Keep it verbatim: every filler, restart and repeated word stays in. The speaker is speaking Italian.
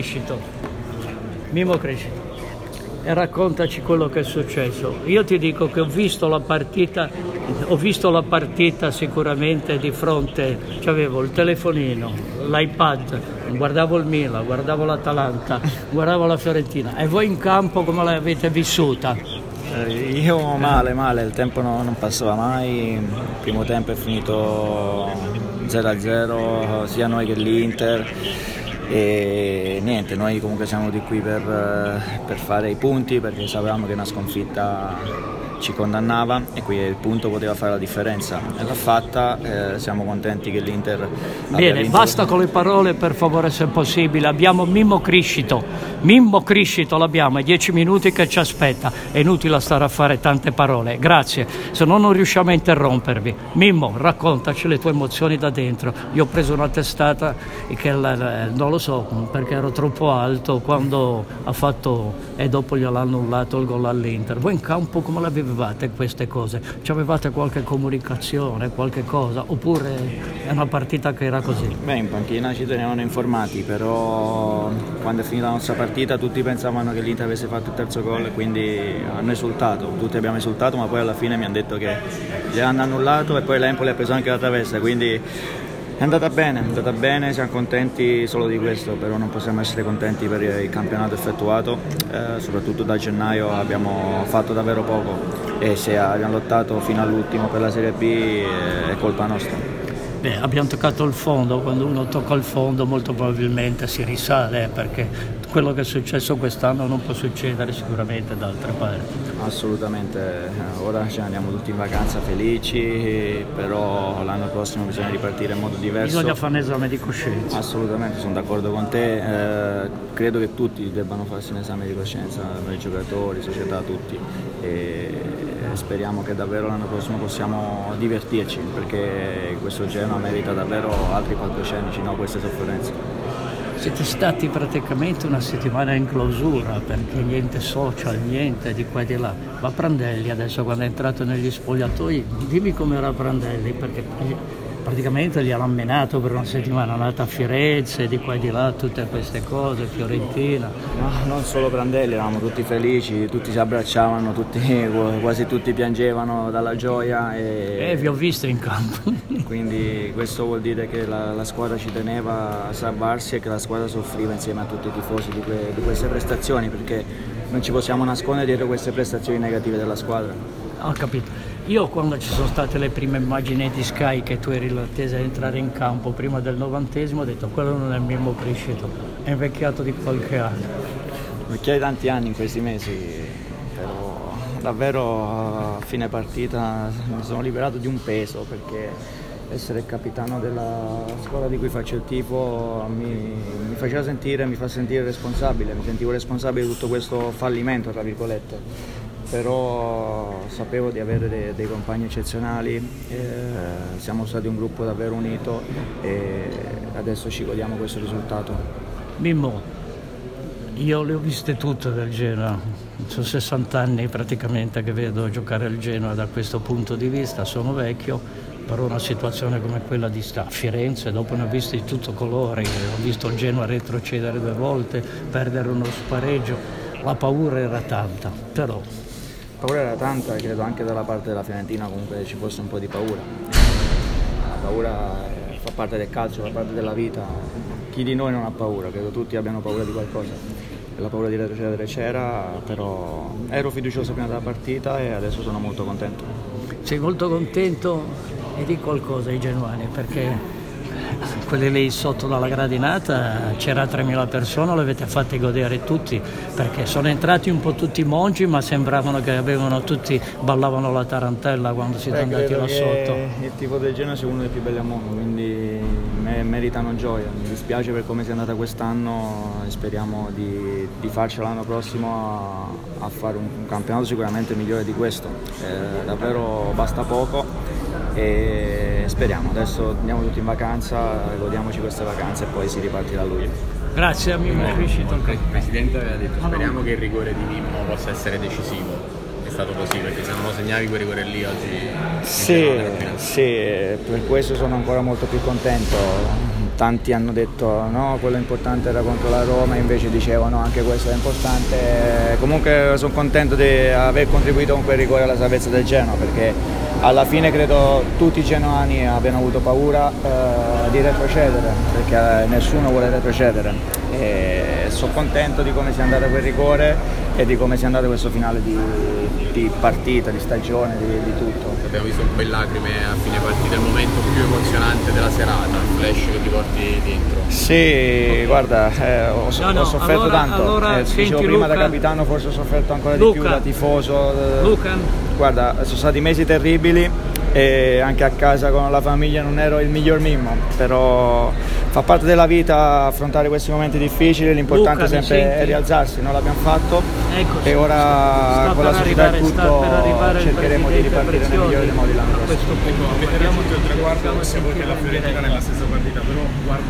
Crescito. Mimmo Crescito. E raccontaci quello che è successo. Io ti dico che ho visto la partita, ho visto la partita sicuramente di fronte, c'avevo il telefonino, l'iPad, guardavo il Milan, guardavo l'Atalanta, guardavo la Fiorentina. E voi in campo come l'avete vissuta? Eh, io male, male, il tempo no, non passava mai, il primo tempo è finito zero a zero, sia noi che l'Inter. E niente, noi comunque siamo venuti qui per, per fare i punti, perché sapevamo che una sconfitta ci condannava e qui il punto poteva fare la differenza e l'ha fatta. Eh, siamo contenti che l'Inter bene, vinto. Basta con le parole per favore se possibile. Abbiamo Mimmo Crescito, Mimmo Crescito l'abbiamo, è dieci minuti che ci aspetta, è inutile stare a fare tante parole, grazie, se no non riusciamo a interrompervi. Mimmo, raccontaci le tue emozioni da dentro. Io ho preso una testata che non lo so perché ero troppo alto quando ha fatto e dopo gliel'hanno annullato il gol all'Inter. Voi in campo come l'avevate queste cose? Ci avevate qualche comunicazione, qualche cosa? Oppure è una partita che era così? Beh, in panchina ci tenevano informati, però quando è finita la nostra partita tutti pensavano che l'Inter avesse fatto il terzo gol e quindi hanno esultato, tutti abbiamo esultato, ma poi alla fine mi hanno detto che li hanno annullato e poi l'Empoli ha preso anche la traversa, quindi è andata bene, è andata bene, siamo contenti solo di questo, però non possiamo essere contenti per il campionato effettuato, eh, soprattutto da gennaio abbiamo fatto davvero poco e se abbiamo lottato fino all'ultimo per la Serie B eh, è colpa nostra. Beh, abbiamo toccato il fondo, quando uno tocca il fondo molto probabilmente si risale, perché quello che è successo quest'anno non può succedere sicuramente da altre parti. Assolutamente, ora ci andiamo tutti in vacanza felici, però l'anno prossimo bisogna ripartire in modo diverso. Bisogna fare un esame di coscienza. Assolutamente, sono d'accordo con te, eh, credo che tutti debbano farsi un esame di coscienza, noi giocatori, società, tutti. E speriamo che davvero l'anno prossimo possiamo divertirci, perché questo Genoa merita davvero altri palcoscenici, no queste sofferenze. Siete stati praticamente una settimana in clausura, perché niente social, niente di qua e di là. Ma Prandelli adesso quando è entrato negli spogliatoi, dimmi com'era Prandelli, perché praticamente gli hanno menato per una settimana, è andata a Firenze, di qua e di là, tutte queste cose, Fiorentina. No, non solo Prandelli, eravamo tutti felici, tutti si abbracciavano, tutti, quasi tutti piangevano dalla gioia. E eh, vi ho visto in campo. Quindi questo vuol dire che la, la squadra ci teneva a salvarsi e che la squadra soffriva insieme a tutti i tifosi di, que, di queste prestazioni, perché non ci possiamo nascondere dietro queste prestazioni negative della squadra. Ho capito. Io quando ci sono state le prime immagini di Sky che tu eri l'attesa di entrare in campo prima del novantesimo, ho detto quello non è il Mimmo Crescito, è invecchiato di qualche anno. Invecchiai tanti anni in questi mesi, però davvero a fine partita mi sono liberato di un peso, perché essere il capitano della squadra di cui faccio il tifo mi, mi faceva sentire, mi fa sentire responsabile, mi sentivo responsabile di tutto questo fallimento, tra virgolette. Però sapevo di avere dei, dei compagni eccezionali, eh, siamo stati un gruppo davvero unito e adesso ci godiamo questo risultato. Mimmo, io le ho viste tutte del Genoa, sono sessanta anni praticamente che vedo giocare il Genoa da questo punto di vista, sono vecchio, però una situazione come quella di sta a Firenze, dopo ne ho viste di tutto colore, ho visto il Genoa retrocedere due volte, perdere uno spareggio, la paura era tanta, però... La paura era tanta e credo anche dalla parte della Fiorentina comunque ci fosse un po' di paura. La paura fa parte del calcio, fa parte della vita. Chi di noi non ha paura? Credo tutti abbiano paura di qualcosa. La paura di retrocedere c'era, però ero fiducioso prima della partita e adesso sono molto contento. Sei molto contento e di qualcosa ai genuani, perché quelli lì sotto dalla gradinata c'era tremila persone, le avete fatte godere tutti, perché sono entrati un po' tutti mongi, ma sembravano che avevano tutti, ballavano la tarantella quando siete Beh, andati là sotto. Il tifo del Genoa è uno dei più belli al mondo, quindi me, meritano gioia. Mi dispiace per come sia andata quest'anno e speriamo di, di farcela l'anno prossimo a, a fare un, un campionato sicuramente migliore di questo. Eh, davvero basta poco e speriamo, adesso andiamo tutti in vacanza, godiamoci queste vacanze e poi si ripartirà a luglio. Grazie a Mimmo Crescito. Il Presidente aveva detto speriamo che il rigore di Mimmo possa essere decisivo, è stato così, perché se non lo segnavi quel rigore lì oggi... Sì, sì, per questo sono ancora molto più contento. tanti hanno detto no, quello importante era contro la Roma, invece dicevano anche questo è importante. Comunque sono contento di aver contribuito con quel rigore alla salvezza del Genoa, perché alla fine credo tutti i genoani abbiano avuto paura eh, di retrocedere, perché nessuno vuole retrocedere, e sono contento di come sia andato quel rigore e di come sia andato questo finale di, di partita, di stagione, di, di tutto. Abbiamo visto un po' lacrime a fine partita, il momento più emozionante della serata, il flash che ti porti dentro. Sì, okay. Guarda, eh, ho, no, no, ho sofferto allora, tanto, allora, eh, dicevo prima Luca, da capitano, forse ho sofferto ancora Luca, di più da tifoso. Luca. Guarda, sono stati mesi terribili e anche a casa con la famiglia non ero il miglior Mimmo, però fa parte della vita affrontare questi momenti difficili, l'importante Luca, sempre è rialzarsi, noi l'abbiamo fatto. Eccoci, e ora con la società e tutto cercheremo di ripartire nel migliore dei modi l'anno prossimo. Avete raggiunto il traguardo sia voi che la Fiorentina nella stessa partita, però